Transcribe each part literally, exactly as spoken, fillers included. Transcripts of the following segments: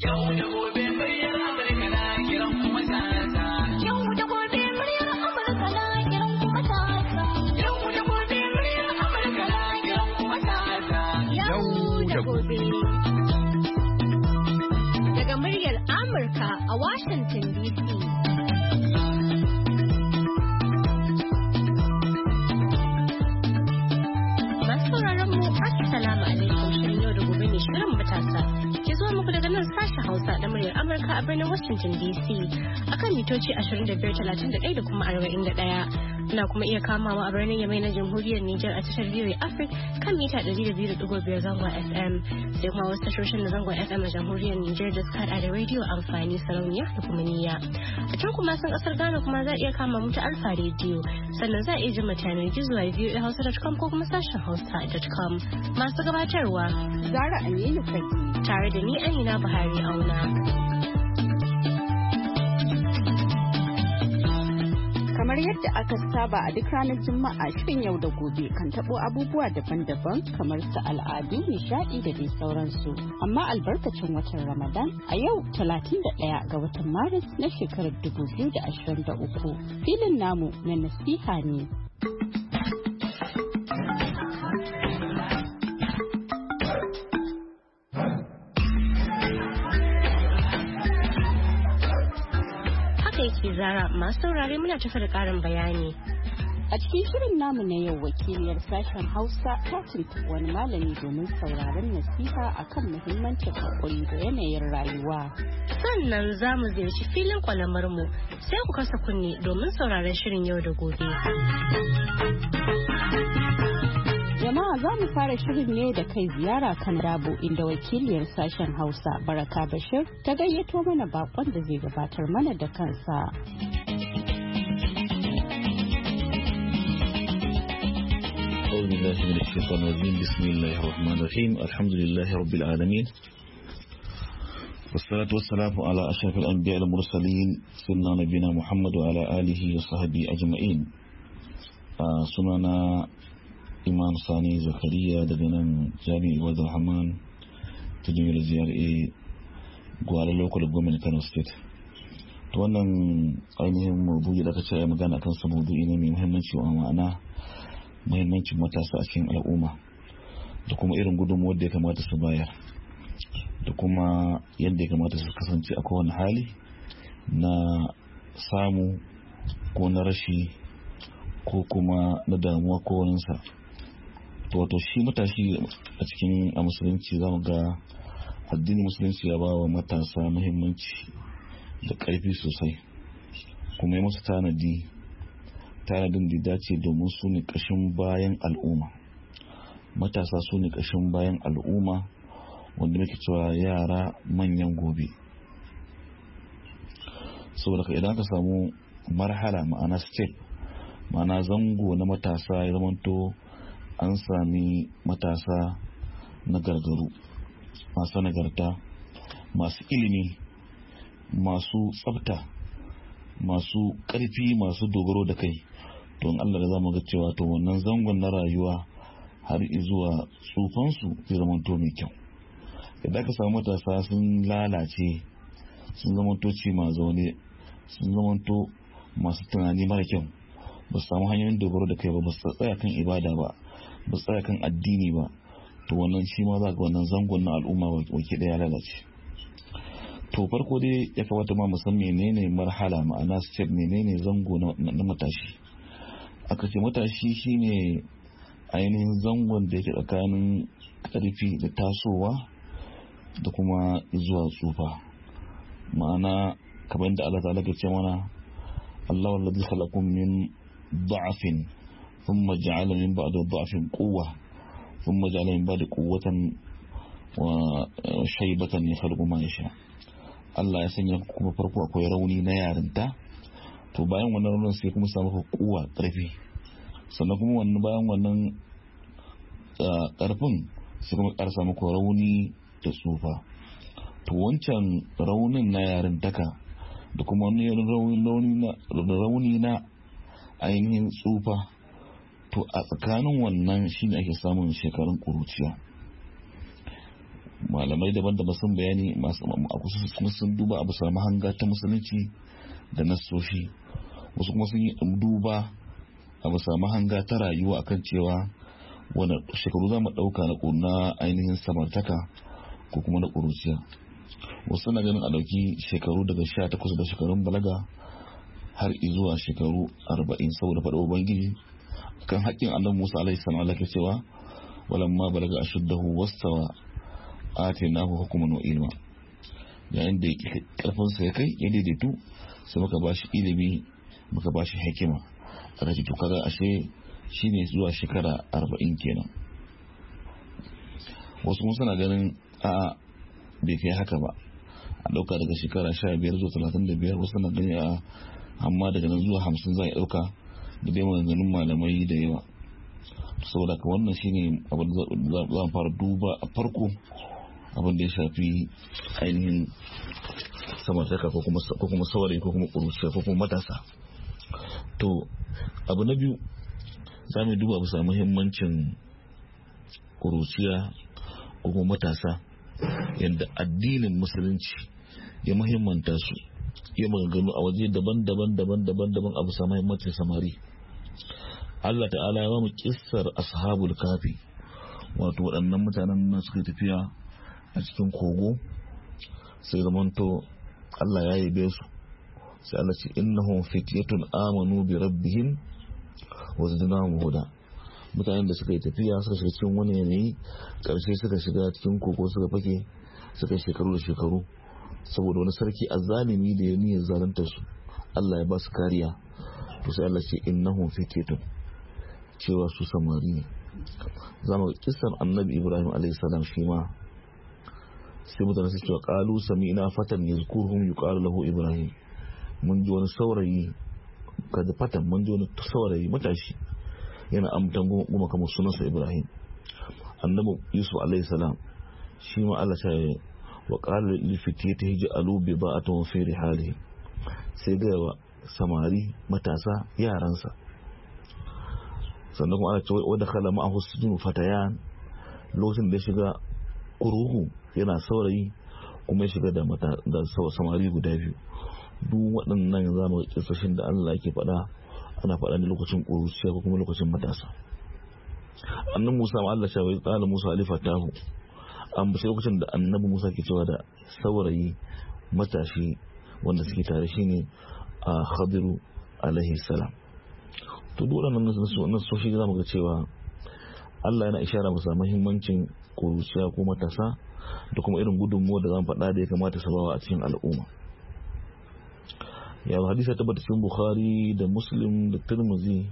Daga muryar Amurka a Washington D C. Masu sauraron mu assalamu alaikum, shirin yau da gobe ne shirin matasa ke zuwa muku daga nan sashen Hausa da muryar Amurka a birnin Washington D C akan mitoci ashirin da biyar talatin da ɗaya da kuma arba'in da ɗaya. Ana kuma iya kamawa a birnin Yamai na Jamhuriyar Nijar a tashar V O A Africa kan mita ɗari da biyu da ɗigo biyar zangon F M, sai kuma wasu tashoshin na zangon F M a Jamhuriyar Nijar da suka haɗa da rediyo amfani, sarauniya da kuma niyya. A can kuma sun ƙasar Ghana kuma za a iya kama mu ta Alfa rediyo, sannan za a iya ji mu ta yanar gizo a v o a hausa dot com ko kuma sashen hausa dot com. Masu gabatarwa Zara Aminu Fagi tare da ni Amina Buhari Auna. Kamar yadda aka saba a duk ranar Juma'a, shirin yau da gobe kan tabo abubuwa daban-daban kamar su al'adu, nishadi da dai sauransu. Amma albarkacin watan Ramadan a yau talatin da ɗaya ga watan Maris na shekarar dubu biyu da ashirin da uku. Filin namu na nasiha ne. Zara, masu saurare muna tafi da ƙarin bayani. A cikin shirin namu na yau, wakiliyar sashen Hausa ta tuntuɓi wani malami domin sauraron nasiha akan muhimmancin haƙuri da yanayin rayuwa. Sannan za mu ziyarci filin kwalamar mu, sai ku kasa kunne domin sauraron shirin yau da gobe. Jama'a za mu fara shirin ne da kai ziyara kan Dabo, inda wakiliyar sashen Hausa Baraka Bashir ta gayyato mana bakon da zai gabatar mana da kansa. أعوذ بالله من الشيطان الرجيم بسم الله الرحمن الرحيم الحمد لله رب العالمين والصلاة والسلام على أشرف الأنبياء المرسلين سيدنا نبينا محمد وعلى آله وصحبه أجمعين. سننا Imam Sani Zakariya daga nan Jami'ar Wadda Rahman ta jami'ar ziyara Gwale Local Government Kano State. To wannan ainihin maudu'i da aka ce magana kan sa maudu'i ne mai muhimmanci wa ma'ana muhimmancin matasa a cikin al'umma da kuma irin gudunmuwar da ya kamata su bayar da kuma yadda ya kamata su kasance a kowane hali na samu ko na rashi ko kuma na damuwa ko waninsa. Wato shi matashi a cikin a musulunci zamu ga addinin musulunci ya ba wa matasa muhimmanci da ƙarfi sosai, kuma ya musu tanadi tanadin da dace domin su ne ƙashin bayan al'umma. Matasa su ne ƙashin bayan al'umma, wanda muke cewa yara manyan gobe. Saboda ka idan ka samu marhala ma'ana step ma'ana zango na matasa ya zamanto an sami matasa na gargaru, masu nagarta, masu ilimi, masu tsafta, masu ƙarfi, masu dogaro da kai, don Allah da za mu ga cewa to wannan zangon na rayuwa har zuwa tsufansu zai zamanto mai kyau. Idan ka samu matasa sun lalace, sun zamanto ci ma zaune, sun zamanto masu tunani mara kyau, ba su samu hanyoyin dogaro da kai ba, ba su tsaya kan ibada ba, ba su tsaya kan addini ba, to wannan shi ma za ga wannan zangon na al'umma wake daya lalace. To farko dai ya kamata ma musan menene marhala ma'ana step, menene zango na matashi. Aka ce matashi shine ainihin zangon da yake tsakanin karfi da tasowa da kuma zuwa tsufa. Ma'ana kamar da Allah ta'ala ke ce mana Allahu alladhi khalaqakum min da'afin thumma ja'ala min ba'di da'afin quwwa thumma ja'ala min ba'di quwwatan wa shaybatan yakhluqu ma yasha. Allah ya sanya kuma farko akwai rauni na yarinta, to bayan wannan raunin sai kuma samu kuwa karfi, sannan kuma wannan bayan wannan karfin sai kuma karsa muku rauni da tsufa. To wancan raunin na yarintaka da kuma rauni na ainihin tsufa, to a tsakanin wannan shine ake samun shekarun kuruciya. malamai daban-daban sun bayani masu kuma sun duba abu sa mahanga ta musulunci da nassoshi, wasu kuma sun yi duba abu sa mahanga ta rayuwa akan cewa wani shekaru za mu ɗauka na ainihin samartaka ko kuma na ƙuruciya. Wasu na ganin a ɗauki shekaru daga sha takwas da shekarun balaga har zuwa shekaru arba'in saboda faɗo ubangiji kan haƙƙin annabi Musa alaihi salam Allah ke cewa walamma balaga ashuddahu wastawa atainahu hukman wa ilma, yayin da karfin sa ya kai ya daidaitu sai muka bashi ilimi muka bashi hikima. Aka ce to kaga ashe shine zuwa shekara arba'in kenan. Wasu mun suna ganin a bai kai haka ba, a dauka daga shekara sha biyar zuwa talatin da biyar, wasu na ganin a amma daga nan zuwa hamsin za a dauka da dai maganganun malamai da yawa. Saboda ka wannan shine abin da za mu fara duba a farko, abin da ya shafi ainihin samartaka ko kuma saurayi ko kuma ƙuruciya ko kuma matasa. To abu na biyu za mu duba bisa muhimmancin ƙuruciya ko kuma matasa, yadda addinin musulunci ya muhimmanta su, ya maganganu a waje daban-daban daban-daban daban a bisa muhimmancin samari. Allah ta'ala ya ba mu kissar ashabul kafi, wato waɗannan mutanen nan suka tafiya a cikin kogo sai zamanto Allah ya yabe su, sai Allah ce innahum fityatun amanu bi rabbihim wa zidnahum huda. Mutanen da suka yi tafiya suka shiga cikin wani yanayi, karshe suka shiga cikin kogo suka fake suka shekaru da shekaru saboda wani sarki azzalimi da ya niyyar zalunta su, Allah ya ba su kariya. To sai Allah ce innahum fityatun, cewa su samari ne. Zamu kisan annabi Ibrahim alaihi salam shi ma sai mutane su cewa qalu sami'na fatan yazkuruhum yuqalu lahu Ibrahim, mun ji wani saurayi kada fatan mun ji wani saurayi matashi yana amtan goma kamar sunansa Ibrahim. Annabi Yusuf alaihi salam shi ma Allah ya wa qala li fitiyatihi ja'alu bida'atan fi rihalihim, sai ga wa samari matasa yaransa. Sannan kuma ana cewa wadda kala ma'ahu sujunu fatayan, lokacin da ya shiga kuruhu yana saurayi kuma ya shiga da samari guda biyu. Duk waɗannan za mu kisashin da Allah yake faɗa ana faɗa ne lokacin ƙuruciya ko kuma lokacin matasa. Annabi Musa ma Allah ya ce qala Musa li fatahu, an bace lokacin da annabi Musa ke cewa da saurayi matashi wanda suke tare shine a Khadiru alaihi salam. To duk waɗannan nasoshi za mu ga cewa Allah yana ishara masa muhimmancin ƙuruciya ko matasa da kuma irin gudunmuwa da zan faɗa da ya kamata su bawa a cikin al'umma. Ya hadisi tabbata cikin Bukhari da Muslim da Tirmidhi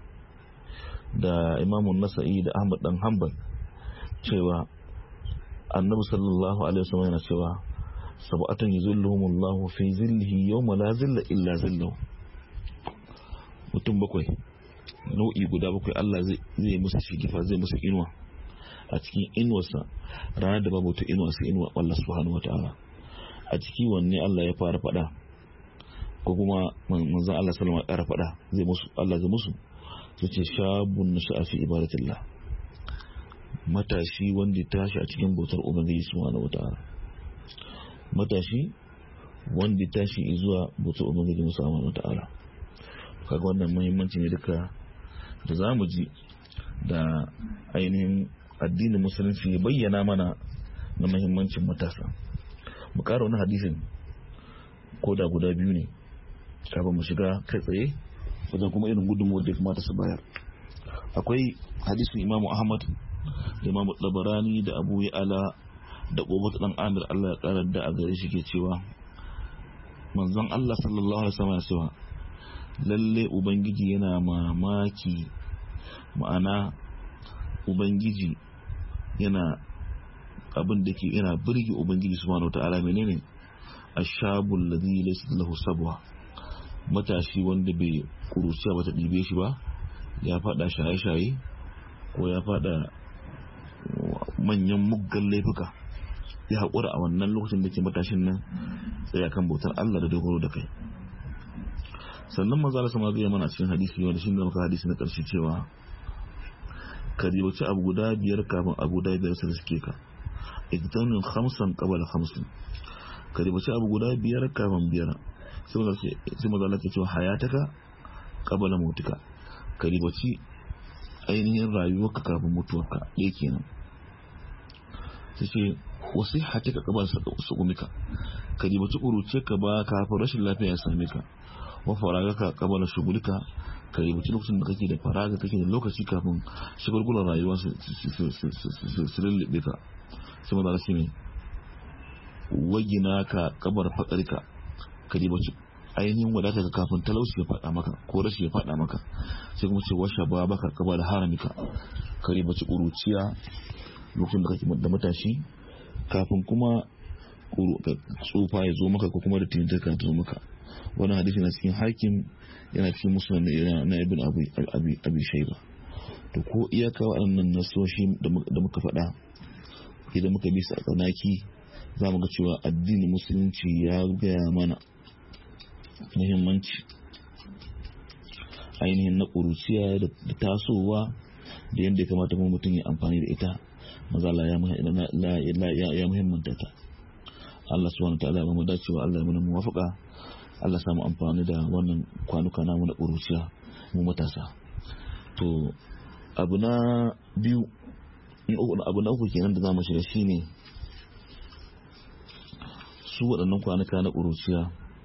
da Imam Nasa'i da Ahmad dan Hanbal cewa Annabi sallallahu alaihi wasallam yana cewa sab'atun yuzilluhumullahu fi zillihi yawma la zilla illa zilluhu. Mutum bakwai, nau'i guda bakwai Allah zai musu shigifa, zai musu inuwa a cikin inuwarsa ranar da babu ta inuwa sai inuwa Allah subhanahu wataala. A ciki wanne Allah ya fara faɗa ko kuma manzon Allah sallallahu alaihi wasallam ya fara faɗa zai musu Allah zai musu yace shabun nasha'a fi ibadatillah, matashi wanda ya tashi a cikin bautar ubangiji subhanahu wataala. Matashi wanda ya tashi zuwa bautar ubangiji subhanahu wataala. Kaga wannan muhimmanci ne duka da zamu ji da ainihin addinin musulunci ya bayyana mana na muhimmancin matasa. Mu ƙara wani hadisin ko da guda biyu ne kafin mu shiga kai tsaye wajen kuma irin gudunmuwar da ya kamata su bayar. Akwai hadisin Imam Ahmad da Imam Tabarani da Abu Ya'la da Qubbat dan Amir Allah ya karar da a gare shi ke cewa manzon Allah sallallahu alaihi wasallam ya cewa lalle ubangiji yana mamaki, ma'ana ubangiji yana abin da ke yana birge ubangiji subhanahu wataala. Menene ashabul ladhi laysa lahu sabwa, matashi wanda bai kuruciya bata dibe shi ba, ya fada shaye-shaye ko ya fada manyan muggan laifuka, ya haƙura a wannan lokacin da ke matashin nan tsaya kan bautar Allah da dogaro da kai. Sannan manzo Allah sama zai mana cikin hadisi wanda shi ne muka hadisi na ƙarshe cewa ka ribaci abu guda biyar kafin abu guda biyar su riske ka. igtanim khamsan qabla khamsin ka ribaci abu guda biyar kafin biyar sai maza Allah ke cewa hayataka qabla mautika ka ribaci ainihin rayuwarka kafin mutuwarka ɗaya kenan sai ce wasu hatika qabla suqumika ka ribaci ƙuruciyarka ba kafin rashin lafiya ya same ka wa faragaka qabla shugulika ka ribaci lokacin da kake da faraga kake da lokaci kafin shagulgulan rayuwa su lullube ka sai maza Allah ne wagina ka kabar fakarika ka ribaci ainihin wadata ka kafin talauci ya fada maka ko rashi ya fada maka sai kuma ce washa ba baka kabar haramika ka ribaci kuruciya lokacin da kake da matashi kafin kuma tsufa ya zo maka ko kuma da tinta ka zo maka. Wannan hadisi na cikin Hakim yana cikin Musnad na Ibn Abi Abi Abi Shayba. To ko iyaka waɗannan nasoshi da muka faɗa idan muka bi su a tsanaki za mu ga cewa addinin musulunci ya gaya mana muhimmanci ainihin na ƙuruciya da tasowa da yadda ya kamata kuma mutum ya amfani da ita maza Allah ya muhimmanta ta. Allah subhanahu wa ta'ala ya mu dacewa, Allah ya mana muwafaqa, Allah ya samu amfani da wannan kwanuka namu na ƙuruciya mu matasa. To abu na biyu abu na uku kenan da za mu shiga shine su waɗannan kwanuka na ƙuruciya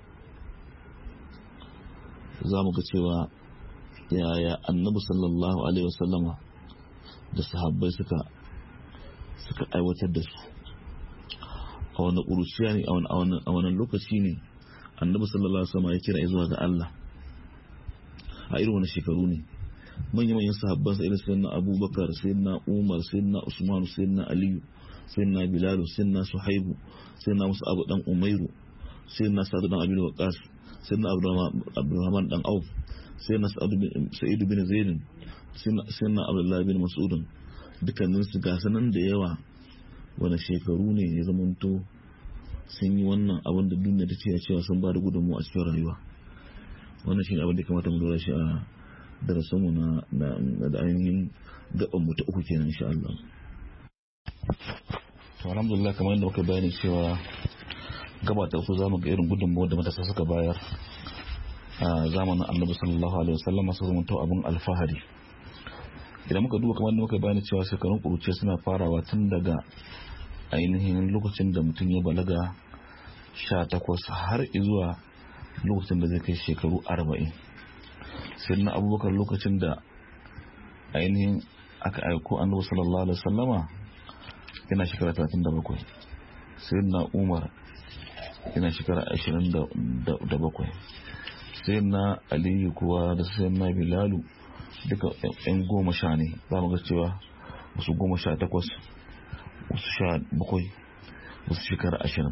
za mu ga cewa yaya annabi sallallahu alaihi wasallama da sahabbai suka suka aiwatar da su a wani ƙuruciya ne a wani lokaci ne annabi sallallahu alaihi wasallama ya kira zuwa ga Allah a irin wani shekaru ne manya-manyan sahabban sa irin sayyidina Abubakar, sayyidina Umar, sayyidina Usman, sayyidina Ali, sayyidina Bilal, sayyidina Suhaibu, sayyidina Musa Abu dan Umairu, sayyidina Sa'd dan Abi Waqqas, sayyidina Abdurrahman dan Auf, sayyidina Sa'id bin Zaid, sayyidina Abdullah bin Mas'ud, dukkanin su ga sanan da yawa wani shekaru ne ya zamanto sun yi wannan abin da duniya ta ce cewa sun ba da gudunmu a cikin rayuwa. Wannan shine abin da kamata mu lura shi a darasinmu na da ainihin gaban mu ta uku kenan insha Allah. To alhamdulillah kamar yadda muka bayani cewa gaba ta uku zamu ga irin gudunmuwar da matasa suka bayar a zamanin Annabi sallallahu alaihi wasallam su zama to abin alfahari. Idan muka duba kamar yadda muka bayani cewa shekarun kuruciya suna farawa tun daga ainihin lokacin da mutum ya balaga sha takwas har zuwa lokacin da zai kai shekaru arba'in. sai na Abubakar lokacin da ainihin aka aiko Annabi sallallahu alaihi wasallama yana shekara talatin da bakwai, sai na Umar yana shekara ashirin da bakwai, sai na Aliyu kuwa da sai na Bilalu duka yan goma sha ne. Za mu ga cewa wasu goma sha takwas, wasu sha bakwai, wasu shekara ashirin,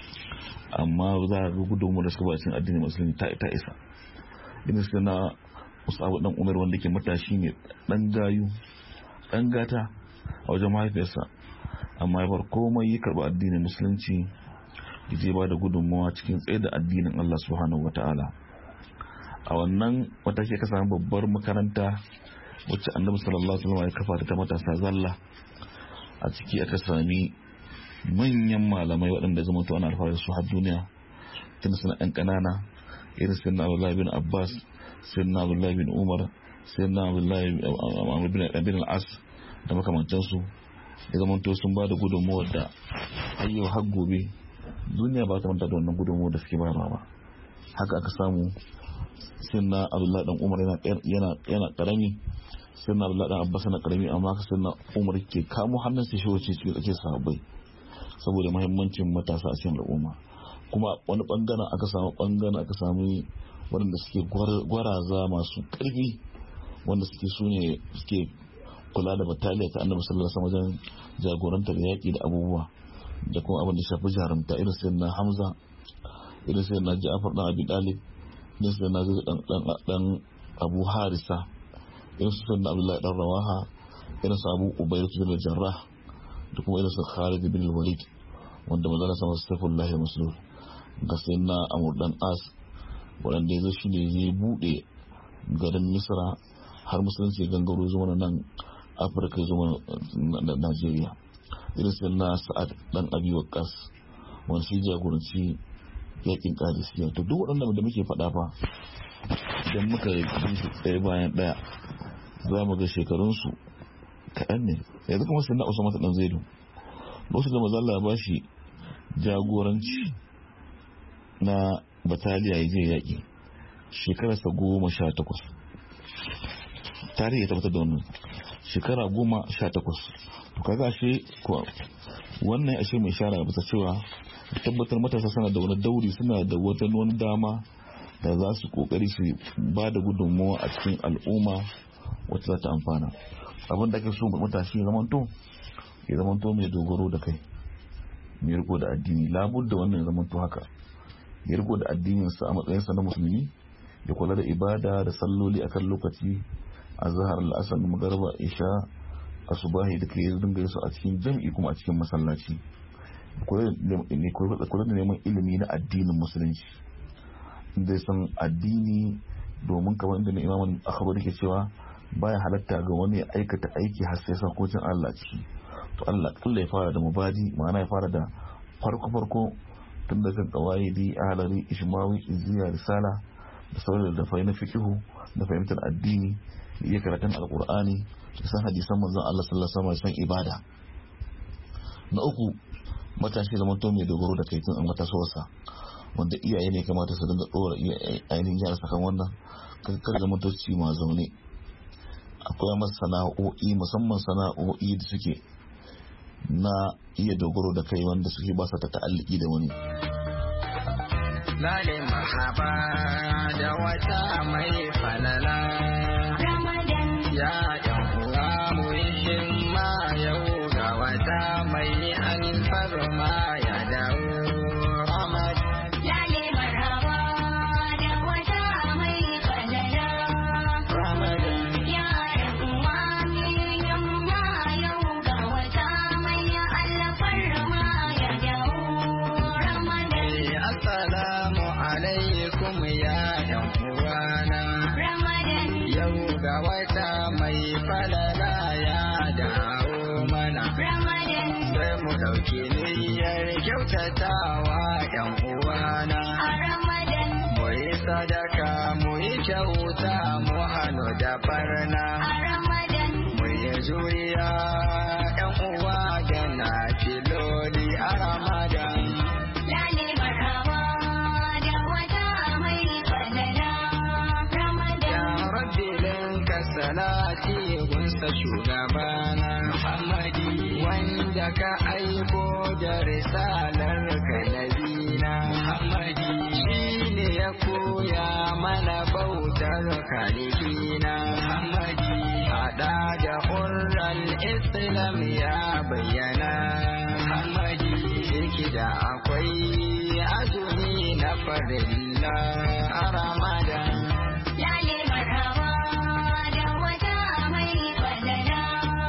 amma za a ga gudunmu da suka ba cikin addinin musulmi ta isa. Idan suka na wasu abu dan Umar wanda ke matashi ne, dan gayu, dan gata a wajen mahaifiyarsa, amma ya bar komai ya karɓi addinin musulunci ya je ba da gudunmawa cikin tsaye da addinin Allah subhanahu wata'ala. A wannan mataki ka samu babbar makaranta wacce Annabi sallallahu alaihi wasallam ya kafa ta matasa zalla. A ciki aka sami manyan malamai waɗanda zama to ana alfahari su har duniya tun suna ɗan ƙanana, irin sayyidina Abdullah bin Abbas, sayyidina Abdullah bin Umar, sayyidina Abdullah bin al-As da makamantansu. Ya zama to sun ba da gudunmuwar da ayyo har gobe duniya ba ta manta da wannan gudunmuwar da suke bayarwa ba. Haka aka samu sayyidina Abdullah dan Umar yana yana karami, sayyidina Abdullah dan Abbas na karami, amma ka sayyidina Umar ke kamo hannun sai shi wace cikin ake sahabbai saboda muhimmancin matasa a cikin al'umma. Kuma wani bangaren aka samu bangaren aka samu waɗanda suke gwaraza masu ƙarfi wanda suke sune suke kula da bataliya ta Annabi sallallahu alaihi wasallam wajen jagorantar yaƙi da abubuwa da kuma abin da shafi jarumta, irin sayyidina Hamza, irin sayyidina Ja'far dan Abi Talib, irin sayyidina Zaid dan dan Abu Harisa, irin sayyidina Abdullah dan Rawaha, irin sa Abu Ubaydah bin Jarrah, da kuma irin sa Khalid bin Walid wanda manzon sama Saifullah Maslul, ga sayyidina Amr dan As wanda yazo shine ya bude garin Misra har musulunci gangaro zuwa nan Afirka zuwa Najeriya. irin su na Sa'ad dan Abi Waqqas wanda shi jagoranci yakin Qadisiyya. To duk waɗannan da muke faɗa fa idan muka yi su tsaye bayan ɗaya za mu ga shekarunsu kaɗan ne. Yanzu kuma sai na Usama ta ɗan Zaidu lokacin da mazalla ya bashi jagoranci na bataliya ya je yaƙi shekararsa goma sha takwas. Tarihi ya tabbatar da wannan shekara goma sha takwas. To kaga ashe wannan ashe mai shara bisa cewa tabbatar matasa suna da wani dauri, suna da wata wani dama da za su kokari su ba da gudunmuwa a cikin al'umma wacce za ta amfana. Abin da ake so matashi ya zamanto ya zamanto mai dogaro da kai, mai riko da addini. Labudda wannan ya zamanto haka, ya riko da addininsa a matsayinsa na musulmi, ya kula da ibada da salloli akan lokaci, azhar, al'asr, magriba, isha, asubahi da kai dinga yin su a cikin jami'i kuma a cikin masallaci. Kula da neman ilimi na addinin musulunci, inda san addini, domin kamar inda Imam Akhbari ke cewa baya halatta ga wani ya aikata aiki har sai sakocin Allah ciki. To Allah kalla ya fara da mubadi, ma'ana ya fara da farko farko tun da kan qawaidi, ahlari, ishmawi, izziya, risala da sauran da fa'ina fiqhu da fahimtar addini, iya karatun alqur'ani, da san hadisan manzon Allah sallallahu alaihi wasallam, san ibada. Na uku, matashi zaman to mai dogaro da kai tun an matasowarsa, wanda iyaye ne kamata su dinga dora ainihin yara sakan wannan kar zaman to ci ma zaune. Akwai masu sana'o'i, musamman sana'o'i da suke na iya dogaro da kai wanda suke ba sa ta ta'alliki da wani. Lale marhaba da wata mai falala Ramadan, ya yan uwa mu yi himma yau ga wata mai alfarma ya dawo Ramadan. Lale marhaba da wata mai falala Ramadan, ya yan uwa mu yi himma yau ga wata mai alfarma ya dawo Ramadan. Assalamu alaikum ya yan uwana Ramadan, yau ga wata mai falala ya dawo mana Ramadan, sai mu dauki niyyar kyautatawa yan uwana a Ramadan, mu yi sadaka mu yi kyauta mu hannu da barna a Ramadan, mu yi juriya yan uwa da na filoli a Ramadan. Lale marhaba da wata mai falala Ramadan, ya rabbi linka salati gunsa shugabana Muhammadi, wanda ka aiko da risalar ka nabina Muhammadi, shine ya koya mana bautar kalikina Muhammadi, hada da hurral islam ya bayyana Muhammadi, ciki da akwai azumi na farilla a Ramadan. Lale marhaba da wata mai falala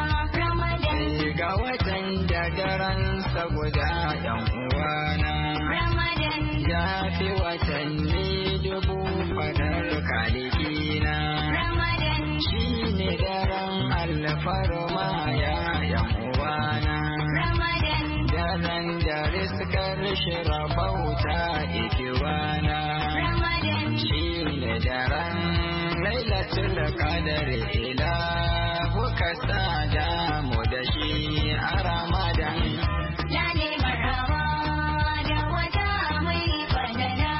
Ramadan, ga watan da daren sa guda yan uwana Ramadan, ya fi watanni dubu fadar kalikina Ramadan, shine daren alfarma ya yan uwana Ramadan, daren da riskar shirabauta ikiwana Ramadan, shine daren lailatul qadr ila kuka sada mu da shi a Ramadan. Lale marhaba da wata mai falala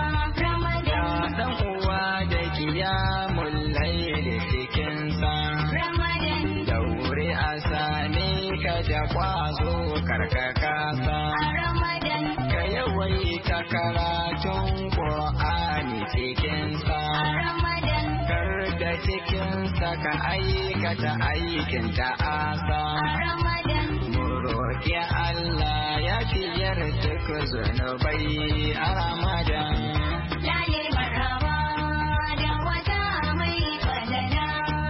Ramadan, dan uwa da kiyamul layl cikin sa Ramadan, daure asane ka da kwazo karkaka sa a Ramadan, ka yawaita karatun Qur'ani cikin sa a Ramadan, kar da cikin sa ka aikata aikin ta'asa a Ramadan, mu roƙi Allah ya fiyar duk zunubai a Ramadan. Lale marhaba da wata mai falala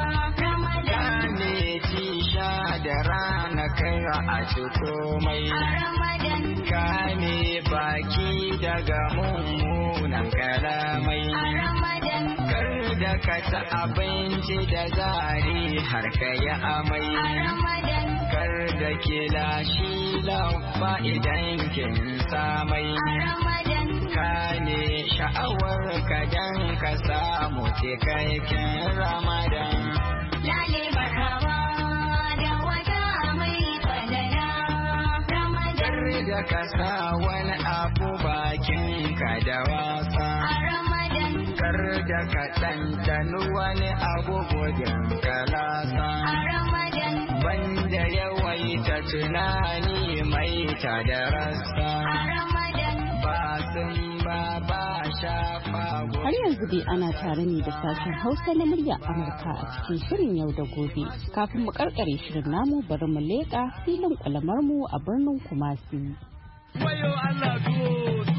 Ramadan, ne ci sha da rana kai a ci komai a Ramadan, kame baki daga mummunan kalamai a Ramadan, kar da ka ta abinci da zari har ka yi amai a Ramadan, kar kar da ke lashi lafa idan kin samai ka ne sha'awar ka dan ka samu cikakken Ramadan. Lale marhaba da wata mai falala Ramadan. Kar da ka sa wani abu bakin ka da wasa A Ramadan. kar da ka ɗanɗani wani abu gudun kalasa A Ramadan. banda yawaita tunani mai ta da rasa A Ramadan. ba sun ba ba shafa Har yanzu dai ana tare ne da sashen Hausa na murya Amurka a cikin shirin yau da gobe. Kafin mu karkare shirin namu bari mu leƙa filin kwalamar mu a birnin Kumasi. wayo Allah tuwo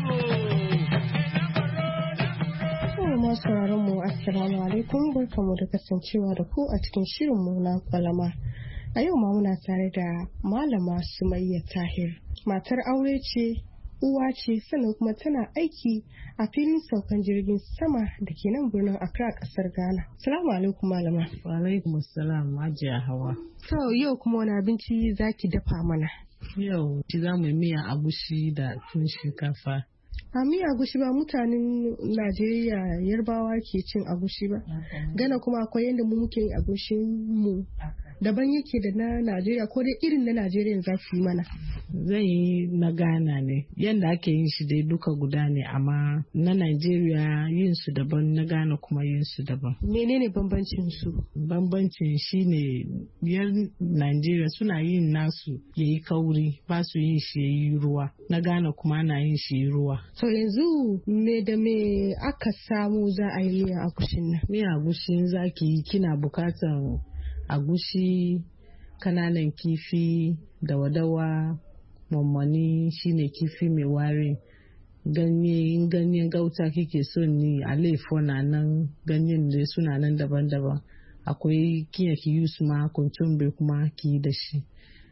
Yau ma sauraron mu assalamu alaikum barkamu da kasancewa da ku a cikin shirin mu na kwalama. A yau ma muna tare da Malama Sumayya Tahir. Matar aure ce, uwa ce, sannan kuma tana aiki a filin saukan jirgin sama da ke nan birnin Accra kasar Ghana. Assalamu alaikum malama. Wa alaikum assalam Hajiya Hawa. To yau kuma wani abinci zaki dafa mana? Yau ci za mu yi miya agushi da tun shinkafa. A miya agushi ba mutanen Najeriya Yarbawa ke cin agushi ba. Gana kuma akwai yadda mu muke yin agushin mu. Daban yake da na Najeriya ko dai irin na Najeriya za ki yi mana. Zan yi na Ghana ne. Yanda ake yin shi dai duka guda ne amma na Najeriya yin su daban na Ghana kuma yin su daban. Menene bambancin su? Bambancin shi ne yan Najeriya suna yin nasu yayi kauri ba su yin shi yayi ruwa. Na Ghana kuma ana yin shi ruwa. To yanzu me da me aka samu za a yi miya agushin nan? Miya agushin zaki yi kina bukatan agushi, kananan kifi, dawa-dawa, mammani shine kifi mai ware, ganye ganyen gauta kike son ni alaifo na nan, ganyen da suna nan daban-daban. Akwai kiya ki yi su ma kuntumbe kuma ki yi da shi.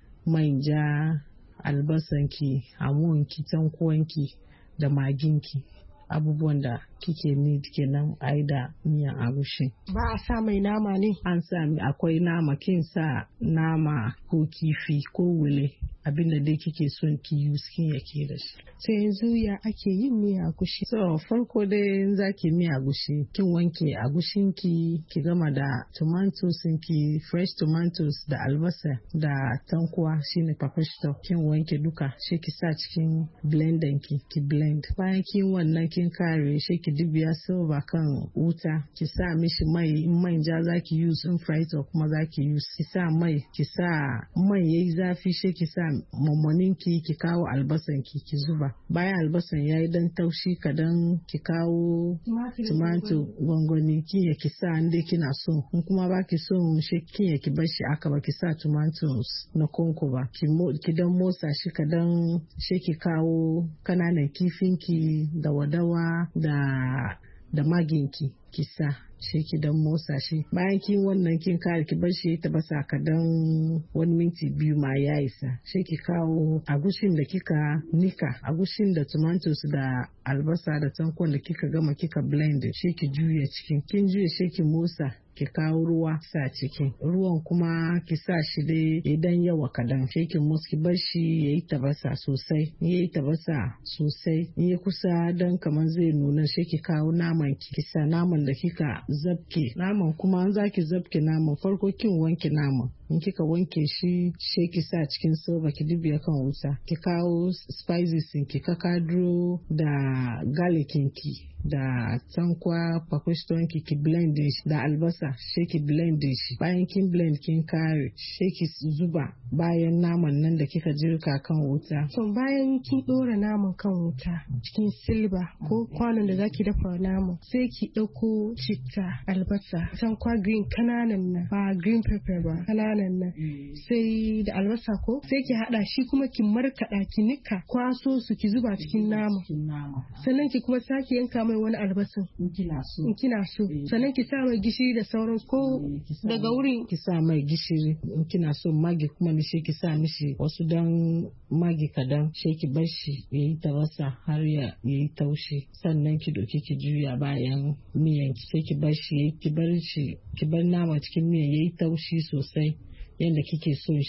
Manja, albasanki, amonki, tankuwanki da maginki. Abubuwan da kike need kenan a yi da miyan agushi. Ba a sa mai nama ne? An sa akwai nama, kin sa nama ko kifi ko wule abinda dai kike son ki yi skin yake da shi. Sai yanzu ya ake yin miya agushi? So farko dai in za ki miya agushi kin wanke agushinki ki gama da tomatoes ki, fresh tomatoes da albasa da tankuwa shine papashto, kin wanke duka shi ki sa cikin blender ki ki blend. Bayan kin wannan kin kare shi ki dibiya silver kan wuta ki sa mishi mai, in manja za ki use, in fried kuma za ki use. Ki sa mai, ki sa mai yayi zafi shi ki sa mammanin ki ki kawo albasan ki ki zuba. Bayan albasan yayi dan taushi kadan ki kawo tomato gwangwani ki ya ki sa inda kina so. In kuma ba ki so shi ki ya ki bar shi aka ba ki sa tomatoes na konko ba. Ki mo ki dan motsa shi kadan shi ki kawo kananan kifin ki da wadawa da da maginki ki sa shi ki dan motsa shi. Bayan kin wannan kin kare ki bar shi ta basa kadan wani minti biyu ma ya isa. Shi ki kawo agushin da kika nika, agushin da tomatoes da albasa da tankon da kika gama kika blend shi ki juya cikin. Kin juya shi ki motsa ki kawo ruwa sa ciki. Ruwan kuma ki sa shi dai idan yawa kadan. Sai ki mus ki bar shi yayi tabasa sosai. Yayi tabasa sosai. In ya kusa dan kaman zai nuna sai ki kawo naman ki. Ki sa naman da kika zabke. Naman kuma an zaki zabke naman farko kin wanke naman. In kika wanke shi sai ki sa cikin silver ki dibiya kan wuta. Ki kawo spices ki, kakadro da garlic ki da tankwa pakuston ki ki blend shi da albasa sai ki blend shi. Bayan kin blend kin kare sai ki zuba bayan naman nan da kika jirka kan wuta. So bayan kin dora naman kan wuta cikin silba ko kwanon da zaki dafa naman sai ki dauko citta, albasa, tankwa green kananan nan ba green pepper ba kananan nan sai da albasa ko sai ki hada shi kuma ki markada ki nika kwaso su ki zuba cikin naman. Sannan ki kuma sake yanka mai wani albasan in kina so. In kina so. Sannan ki sa mai gishiri da sauran ko daga wurin ki sa mai gishiri. In kina so magi kuma ni shi ki sa mishi wasu dan magi kadan sai ki bar shi yayi tabasa har ya yayi taushi. Sannan ki doki ki juya bayan miyan ki sai ki bar shi ki bar shi ki bar nama cikin miyan yayi taushi sosai yanda kike so shi.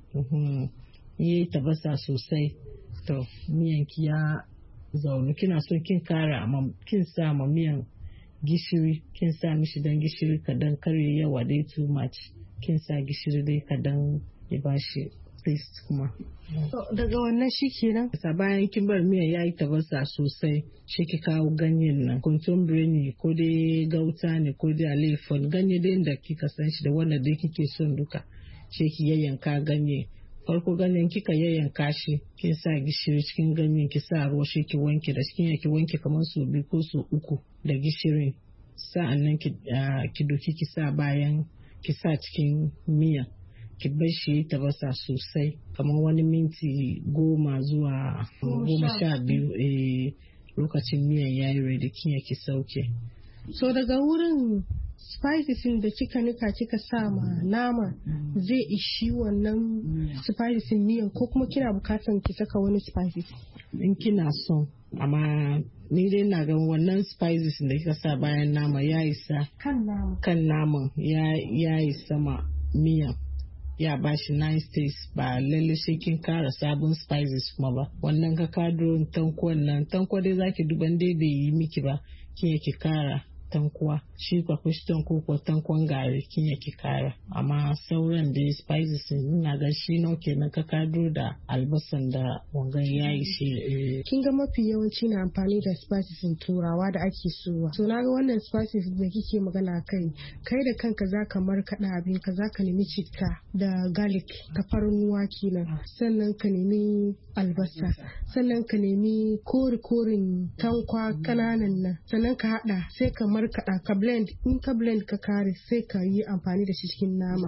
yi tabasa sosai to miyan ki ya zaunu. Kina so kin kara kin sa ma miyan gishiri, kin sa mishi dan gishiri kadan kare yawa dai too much, kin sa gishiri dai kadan ya bashi taste kuma. Daga wannan shi kenan. Sa bayan kin bar miyan yayi tabasa sosai shi ki kawo ganyen nan, kontombre ne ko dai gauta ne ko dai alefon, ganye dai da kika san shi da wanda dai kike son duka shi ki yayyanka ganye. Farko ganyen kika yayyanka shi kin sa gishiri cikin ganyen, ki sa ruwa shi ki wanke da cikin ki wanke kamar su biyu ko su uku da gishirin. Sa'annan ki ki doki ki sa bayan ki sa cikin miya, ki bar shi tabasa sosai kamar wani minti goma zuwa goma sha biyu. Eh, lokacin miyan yayi ready kin ki sauke. So daga wurin spices da kika nika kika sa ma nama zai ishi wannan spices miyan ko kuma kina bukatan ki saka wani spices? In kina son, amma ni dai na ga wannan spices da kika sa bayan nama ya isa kan nama kan naman ya ya isa ma miyan, ya ba shi nice taste. Ba lalle sai kin kara sabon spices kuma ba. Wannan ka kadro tankwan nan, tankwa dai zaki duban dai bai yi miki ba kin yake kara tankuwa, shi kwa kushton ko ko tankwan gari kin yake kara. Amma sauran da spices ina ga shi no kenan ka kado da albasan da wangan yayi shi. Kin ga mafi yawanci na amfani da spices turawa da ake sowa. So naga wannan spices da kike magana kai, kai da kanka zaka markada abin ka, zaka nemi citta da garlic, tafarnuwa kenan, sannan ka nemi albasa, sannan ka nemi kori-korin tankwa kananan nan, sannan ka hada sai ka markaɗa ka blend. In ka blend ka kare sai ka yi amfani da shi cikin nama.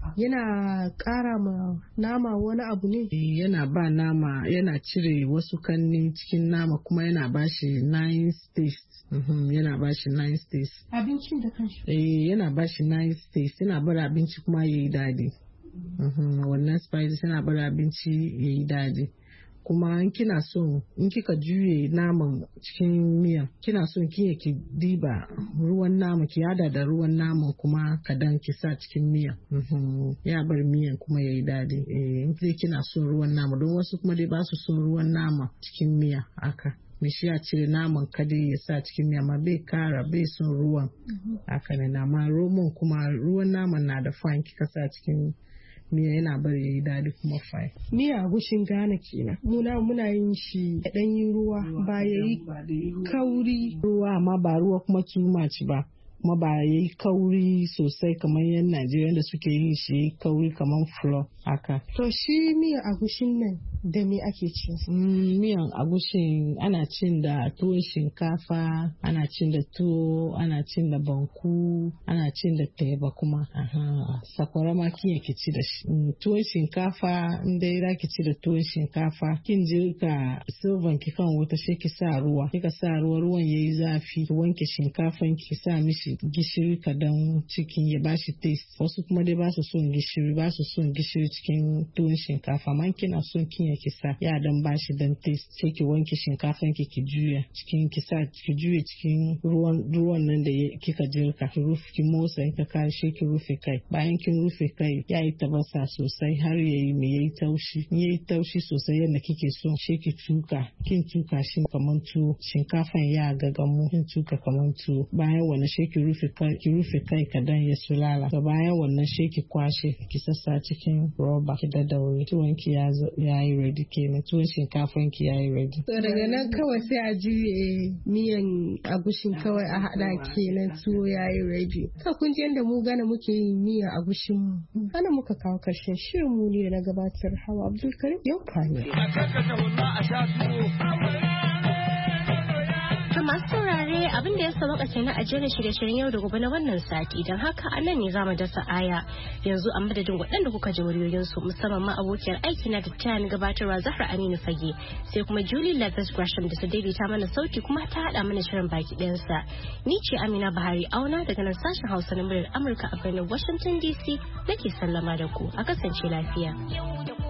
Yana ƙara ma nama wani abu ne? Yana ba nama, yana cire wasu kanni cikin nama kuma yana ba shi nice taste. Mm-hmm. Yana ba shi nice taste. Abincin da kanshi? Eh, yana ba shi nice taste. Yana bar abinci kuma yayi daɗi. Mm-hmm. Wannan spices yana bar abinci yayi daɗi. Kuma in kina so, in kika juye naman cikin miya, kina so kiye ki diba ruwan nama, ki hada da ruwan naman kuma kadan ki sa cikin miya. Mm-hmm. Ya bar miyan kuma yayi dadi. Eh, in dai kina so ruwan nama, don wasu kuma dai ba su son ruwan nama cikin miya haka. Mishi ya cire naman kadai ya sa cikin miya, ma bai kara bai son ruwan. Haka ne, amma roman kuma ruwan naman na da fine kika sa cikin miya yana bari yayi dadi kuma fai. Miya agushin Ghana kenan. Muna muna yin shi da ɗanyen ruwa ba yayi kauri ruwa, amma ba ruwa kuma too much ba. Kuma ba yayi kauri sosai kamar yan Najeriya da suke yin shi kauri kamar flour haka. To shi miyan agushin nan da me ake cin? Mm, miyan agushin ana cin da tuwon shinkafa, ana cin da tuwo, ana cin da banku, ana cin da teba kuma. Aha, sakwara ma kin yake ci da shi. Mm, tuwon shinkafa in dai za ki ci da tuwon shinkafa, kin je ka silvan ki kan wuta sai ki sa ruwa. Kika sa ruwa, ruwan yayi zafi, ki wanke shinkafan ki sa mishi gishiri kadan cikin ya bashi taste. Wasu kuma dai ba su son gishiri, ba su son gishiri cikin tuwon shinkafa. Man kina son kin ki sa ya dan bashi dan taste, sai ki wanke shinkafan ki ki juya cikin ki sa ki juye cikin ruwan ruwan nan da kika jirka, ki rufe ki motsa in ka kai shi ki rufe kai. Bayan kin rufe kai yayi tabasa sosai har yayi me yayi taushi. Yayi taushi sosai yadda kike so, sai ki tuka kin tuka shi kaman tuwo, shinkafan ya gagamu kin tuka kaman tuwo. Bayan wannan sai ki rufe kai ki rufe kai kadan ya sulala. To bayan wannan sai ki kwashe ki sassa cikin roba ki daddaure. Tuwon ki ya yayi ready kenan, tuwon shinkafan ki yayi ready. To daga nan kawai sai a juye miyan agushin kawai a hada kenan, tuwo yayi ready. To kun ji yadda mu gana muke yin miyan agushin mu. Ana muka kawo karshen shirin mu ne na gabatar Hawa Abdulkarim yau kwane. Masu saurare abin da ya sauka kenan a jerin shirye-shiryen yau da gobe na wannan sati, don haka a nan ne za mu dasa aya yanzu a madadin waɗanda kuka ji muryoyinsu, musamman ma abokiyar aiki na da ta gabatarwa Zahra Aminu Fage, sai kuma Julie Lathis Gresham da ta daidaita mana sauti kuma ta haɗa mana shirin baki ɗayansa. Ni ce Amina Bahari Auna daga nan sashen Hausa na muryar Amurka a birnin Washington D C nake sallama da ku, a kasance lafiya.